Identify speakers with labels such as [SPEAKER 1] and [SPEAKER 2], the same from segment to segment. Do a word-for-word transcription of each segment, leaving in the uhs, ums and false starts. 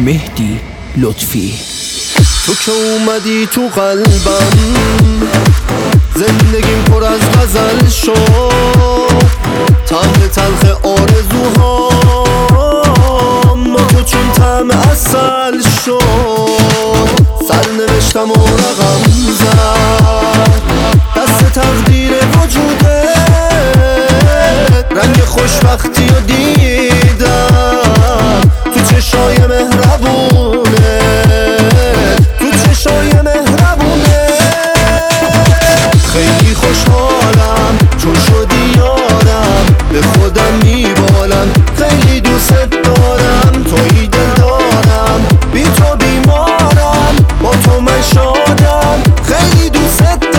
[SPEAKER 1] مهدی لطفی.
[SPEAKER 2] تو که اومدی تو قلبم زندگیم پر از غزل شد، طعم تلخ آرزوهام با تو چون طعم عسل شد. سرنوشتم و رقم زد دست تقدیر وجوده، رنگ خوشبختی و دیدم تو چشای مهربونه، تو چشای مهربونه. خیلی خوشحالم چون شدی یارم، به خودم میبالم خیلی دوست دارم. تویی دل دارم بی تو بیمارم، با تو من شادم خیلی دوست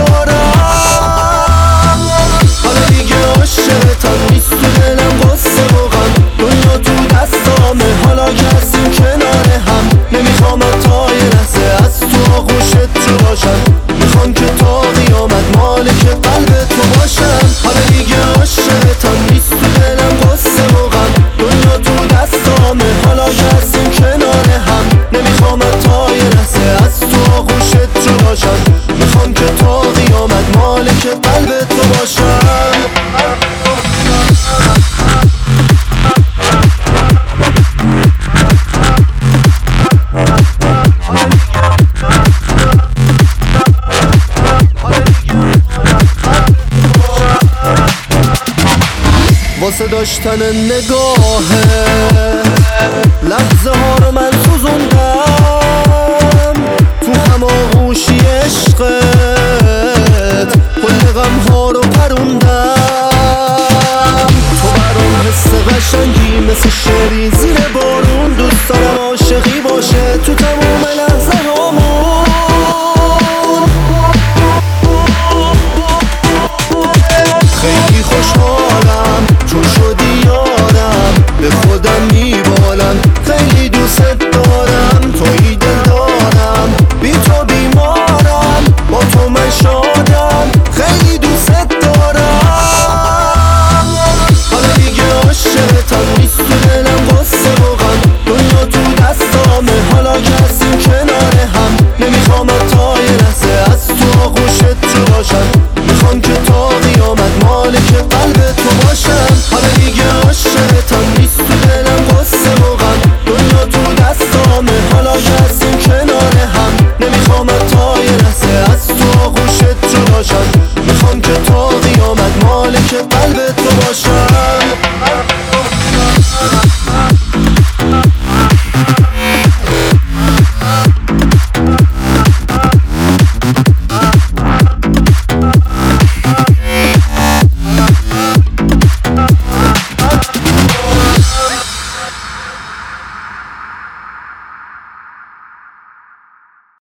[SPEAKER 2] دارم. حالا دیگه عاشقتم نیست تو دلم غصه و غم، دنیا تو دستامه حالا که هستیم کنار هم. نمیخوام تا یه لحظه از تو آغوشت جو باشم، میخوام که تا قیامت مالک قلب تو باشم. حالا دیگه عاشقتم نیست تو دلم غصه و غم، دنیا تو دستامه حالا که هستیم کنار هم. نمیخوام تا یه لحظه از تو آغوشت جو باشم، میخوام که تا قیامت مالک قلب تو باشم. واسه داشتن نگاهه لحظه ها رو من سوزوندم، تو هماغوشی عشقت کل غم ها رو پروندم. تو برام حس قشنگی مثل شعری زیر بارون، دوست دارم عاشقی باشه تو تموم